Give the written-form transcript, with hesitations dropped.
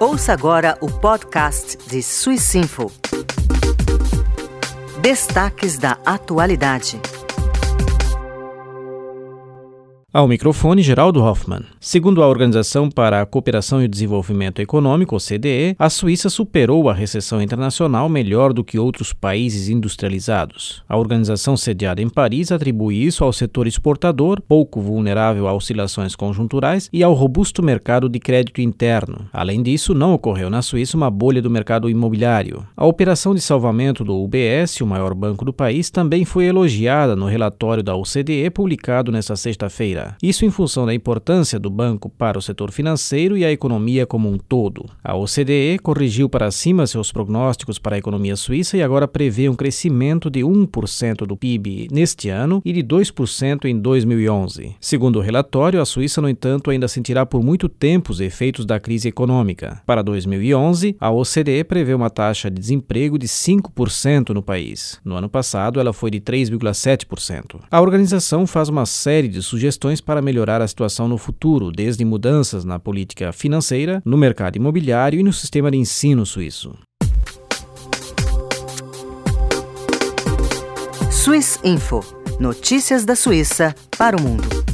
Ouça agora o podcast de Swissinfo. Destaques da atualidade. Ao microfone, Geraldo Hoffmann. Segundo a Organização para a Cooperação e o Desenvolvimento Econômico, OCDE, a Suíça superou a recessão internacional melhor do que outros países industrializados. A organização sediada em Paris atribui isso ao setor exportador, pouco vulnerável a oscilações conjunturais, e ao robusto mercado de crédito interno. Além disso, não ocorreu na Suíça uma bolha do mercado imobiliário. A operação de salvamento do UBS, o maior banco do país, também foi elogiada no relatório da OCDE publicado nesta sexta-feira. Isso em função da importância do banco para o setor financeiro e a economia como um todo. A OCDE corrigiu para cima seus prognósticos para a economia suíça e agora prevê um crescimento de 1% do PIB neste ano e de 2% em 2011. Segundo o relatório, a Suíça, no entanto, ainda sentirá por muito tempo os efeitos da crise econômica. Para 2011, a OCDE prevê uma taxa de desemprego de 5% no país. No ano passado, ela foi de 3,7%. A organização faz uma série de sugestões para melhorar a situação no futuro, desde mudanças na política financeira, no mercado imobiliário e no sistema de ensino suíço. Swissinfo. Notícias da Suíça para o mundo.